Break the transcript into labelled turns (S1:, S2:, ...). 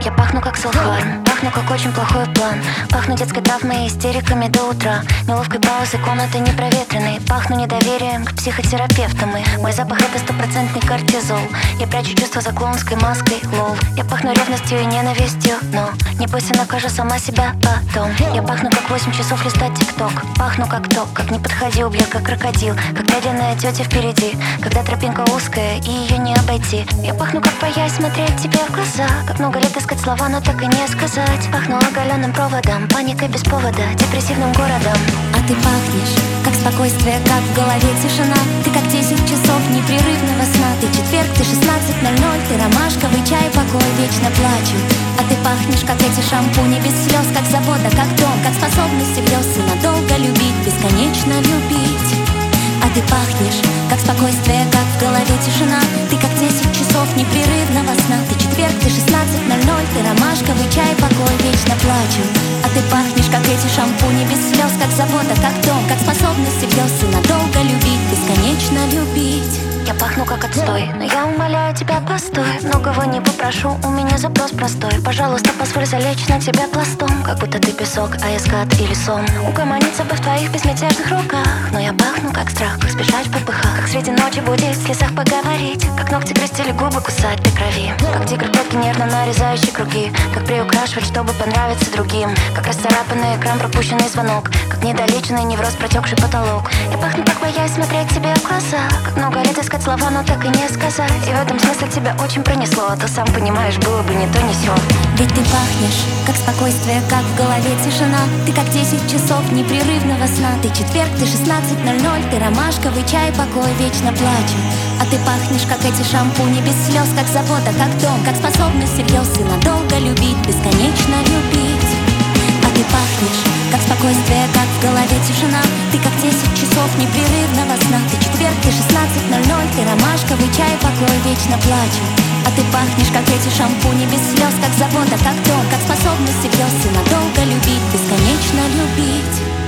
S1: Я пахну как селфхарм, пахну как очень плохой план. Пахну детской травмой и истериками до утра. Неловкой паузой комнаты непроветренной. Пахну недоверием к психотерапевтам. И мой запах это стопроцентный кортизол. Я прячу чувства за клоунской маской, лол. Я пахну ревностью и ненавистью, но не бойся, накажу сама себя потом. Я пахну как 8 часов листать тикток. Пахну как то, как не подходи, убью как крокодил. Как медленная тетя впереди, когда тропинка узкая и ее не обойти. Я пахну как боясь смотреть тебе в глаза. Как много лет искать слова, но так и не сказать. Пахну оголенным проводом, паникой без повода, депрессивным городом.
S2: А ты пахнешь, как спокойствие, как в голове тишина. Ты как 10 часов непрерывного сна. Ты четверг, ты 16:00, ты ромашковый чай, покой, вечно плачу. А ты пахнешь, как эти шампуни без слез. Как забота, как дом, как способность грез. И надолго любить, бесконечно любить. А ты пахнешь, как спокойствие, как в голове тишина. Ты как 10 часов непрерывного сна. Ты четверг, ты 16:00, ты ромашковый чай, покой, вечно плачу. А ты пахнешь, как эти шампуни без слез. Как забота, как дом, как способность грез. И надолго любить, бесконечно любить.
S1: Я пахну как отстой, но я умоляю тебя, постой. Многого не попрошу, у меня запрос простой. Пожалуйста, позволь залечь на тебя пластом. Как будто ты песок, а я скат или сон. Угомониться бы в твоих безмятежных руках. Но я пахну как страх, как сбежать в попыхах. Как среди ночи будить, в слезах поговорить. Как ногти крестили губы, кусать до крови. Как тигр клетки, нервно нарезающий круги. Как приукрашивать, чтобы понравиться другим. Как расцарапанный экран, пропущенный звонок. Как недолеченный невроз, протекший потолок. Я пахну как боясь смотреть тебе в глаза. Как много лет искать слова, но так и не сказать. И в этом смысле тебя очень пронесло. А то сам понимаешь, было бы не то, не сё.
S2: Ведь ты пахнешь, как спокойствие, как в голове тишина. Ты как 10 часов непрерывного сна. Ты четверг, ты 16:00, ты ромашковый чай, покой, вечно плачу. А ты пахнешь, как эти шампуни без слез. Как забота, как дом, как способность грез. И надолго любить, бесконечно любить. А ты пахнешь, как спокойствие, как в голове тишина. Ты как 10 часов непрерывного сна. Ты четверг, ты 16:00, ты ромашковый чай, покой, вечно плачу. А ты пахнешь, как эти шампуни без слез. Как забота, как дом, как способность грез. И надолго любить, бесконечно любить.